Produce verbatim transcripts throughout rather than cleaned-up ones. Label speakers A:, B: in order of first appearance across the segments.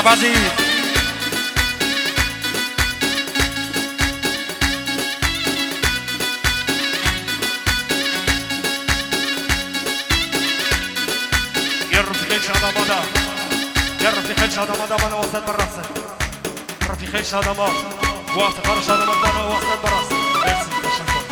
A: شعبازی
B: يا رفيقي شاد مادا يا رفيقي شاد مادا بنا وسط براسه رفيقي شاد مادا وقت قرش شاد مادا بنا وسط براسه مرسی تشکر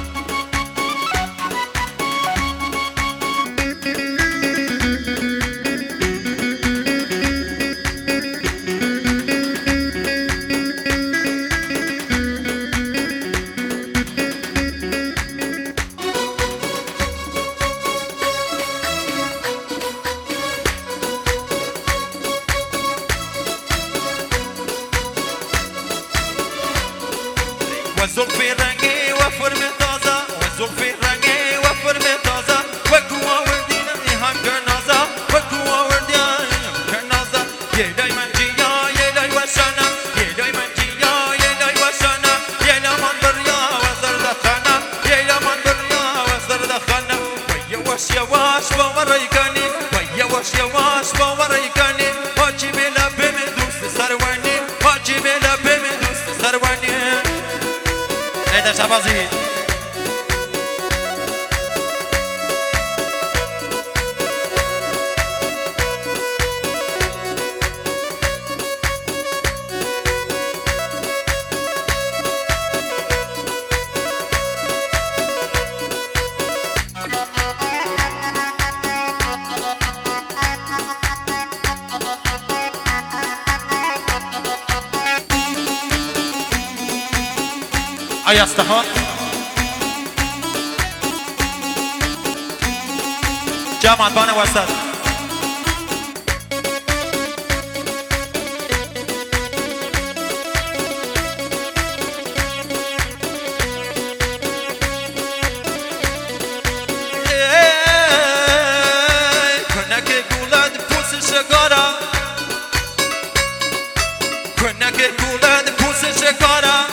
A: والزلفي رنگی و فرم تازه والزلفي رنگی و فرم تازه وكوا وردينا هم كنازه وكوا وردينا هم كنازه يا دايما جيا يا داي وشانا يا دايما جيا يا داي وشانا يا لمن بريا وزر دخانا يا لمن بريا وزر دخانا ويا وش يا وش باوريكاني ويا وش يا وش باوريكاني واجي بلا بمدوس سرواني واجي بلا بمدوس سرواني هيدا شعبازي أي أصدقاء جامعة بانا وسط كنا كيقولاد بوس الشقارة كنا كيقولاد بوس الشقارة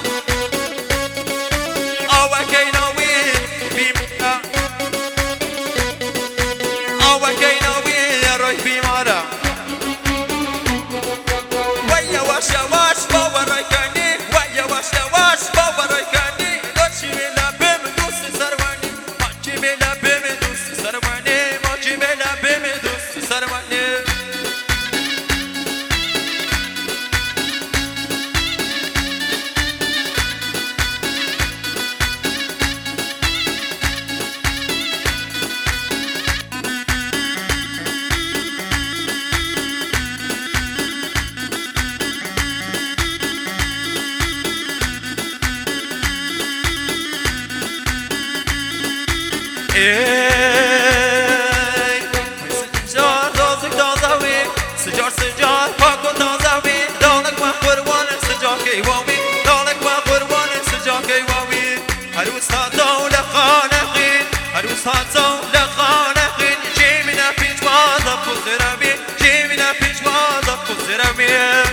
A: سجار دوزك دوزاوي سجار سجار فاكو دوزاوي دولك ما قروان سجار كيواوي دولك ما قروان سجار كيواوي هروس هاتو لخانقين هروس هاتو لخانقين جي منا في جوازة فزرامي جي منا في جوازة فزرامي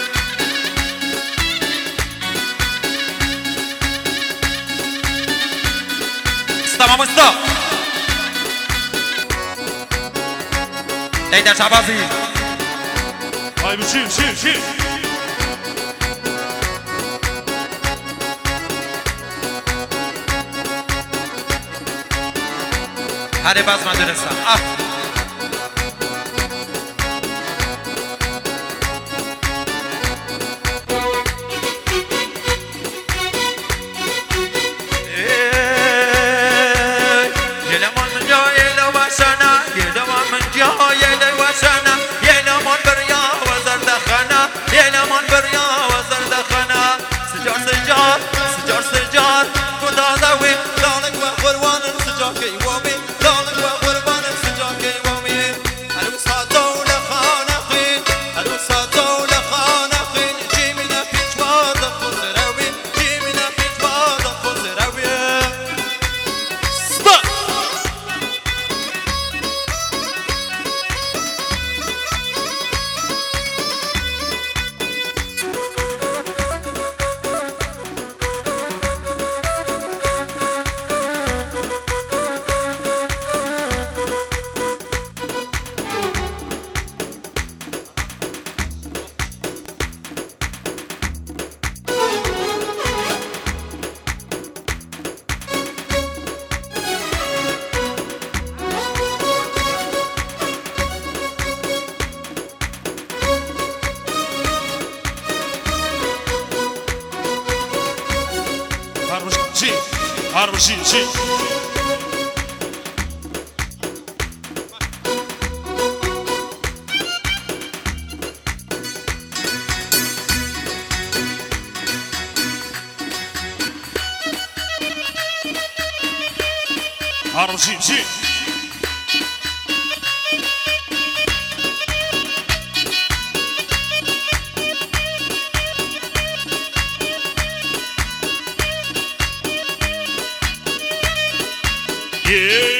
A: تمام استوب هيدا شعبازي
B: هاي بشيل شيل شيل
A: هذه باز مدرسة آه سجار
B: هربش جي هربش جي جي هرب جي جي Yeah.